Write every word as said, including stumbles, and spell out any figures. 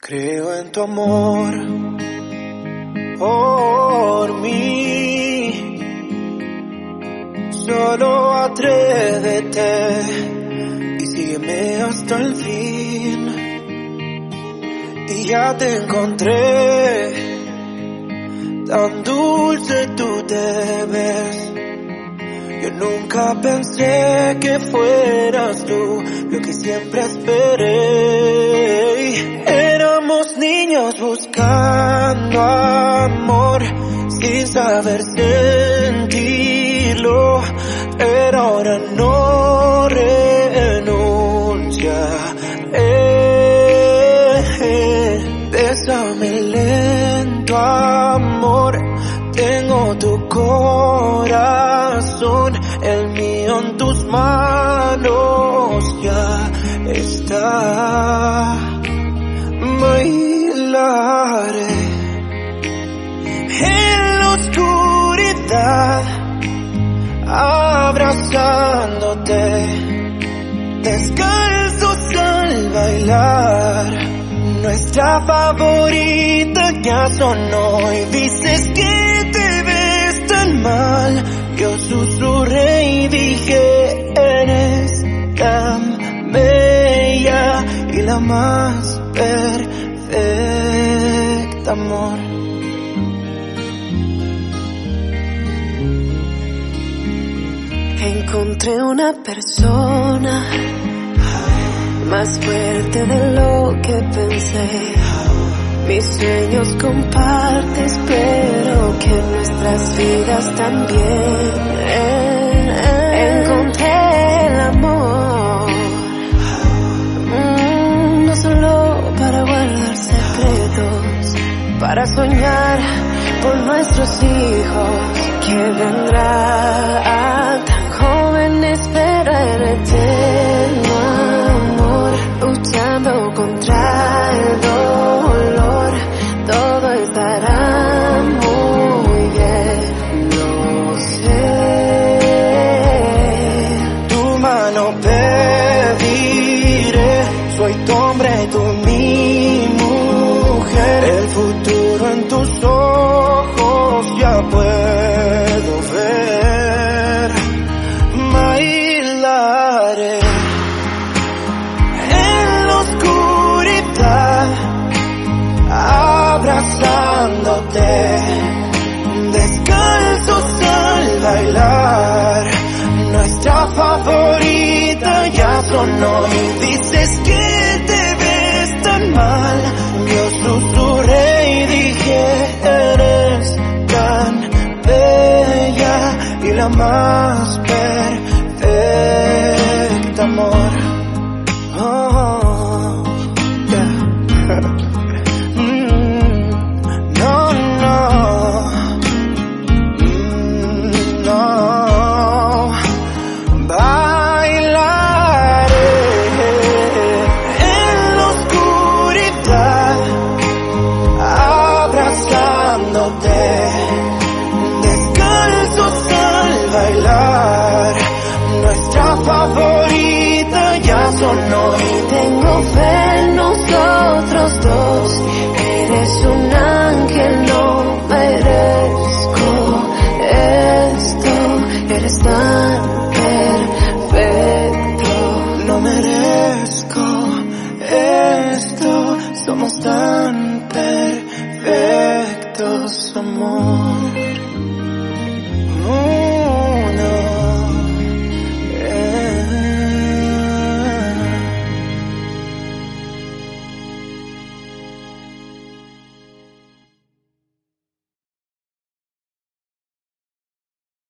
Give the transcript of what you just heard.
Creo en tu amor por mí. Solo atrévete y sígueme hasta el fin. Y ya te encontré, tan dulce tú te ves. Yo nunca pensé que fueras tú lo que siempre esperé. Éramos niños buscando amor sin saber sentirlo, pero ahora no renuncia. Eh, eh, bésame lento, amor. Tengo tu corazón, el mío en tus manos ya está. Bailaré en la oscuridad, abrazándote, descalzos al bailar. Nuestra favorita ya sonó y dices que te ves tan mal. Yo susurré y dije, eres tan bella y la más perfecta, amor. Encontré una persona más fuerte de lo que pensé. Mis sueños compartes, pero que nuestras vidas también. Encontré el amor, mm, no solo para guardar secretos, para soñar por nuestros hijos que vendrán. Tan jóvenes pero en eterno amor, luchando contra el dolor. Todo estará muy bien, lo sé. Tu mano pediré, soy tu hombre, tú mi mujer. El futuro en tus ojos ya puedo ver. Bailaré en la oscuridad, abrazándote, descalzos al bailar. Nuestra favorita ya sonó y dices que te ves tan mal. Yo susurré y dije, eres tan bella y la más perfecta, amor. Oh, yeah. Descalzos al bailar, nuestra favorita ya sonó y tengo fe en nosotros dos. Eres un ángel, no merezco esto. Eres tan perfecto, no merezco esto. Somos tan perfectos, amor.